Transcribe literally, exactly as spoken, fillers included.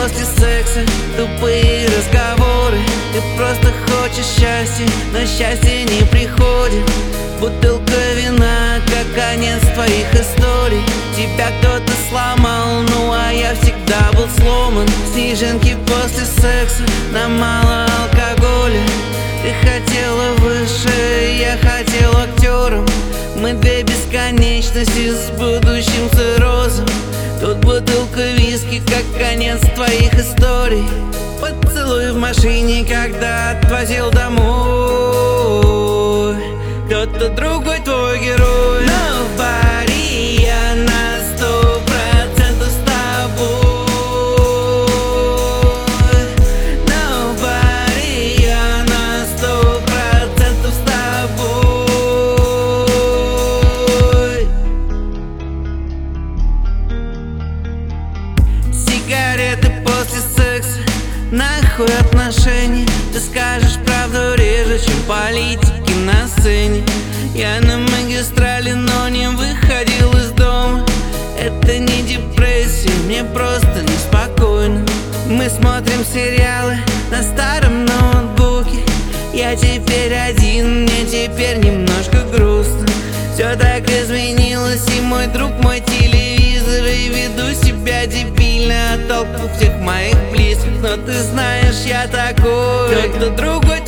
после секса, тупые разговоры. Ты просто хочешь счастья, но счастье не приходит. Бутылка вина, как конец твоих историй. Тебя кто-то сломал, ну а я всегда был сломан. Снежинки после секса, нам мало алкоголя. Ты хотела выше, я хотел актером. Мы две бесконечности с будущим циррозом. Тут бутылка виски, как конец твоих историй. Поцелуй в машине, когда отвозил домой. Кто-то другой твой герой. Nobody, я на сто процентов с тобой. Nobody, я на сто процентов с тобой. Сигареты после секса, нахуй отношения. Ты скажешь правду реже, чем политики на сцене. Я на магистрали, но не выходил из дома. Это не депрессия, мне просто неспокойно. Мы смотрим сериалы на старом ноутбуке. Я теперь один, мне теперь немножко грустно. Все так изменилось, и мой друг мой телевизор. И веду себя дебильно от толпы всех моих близких. Но ты знаешь, я такой. Кто-то другой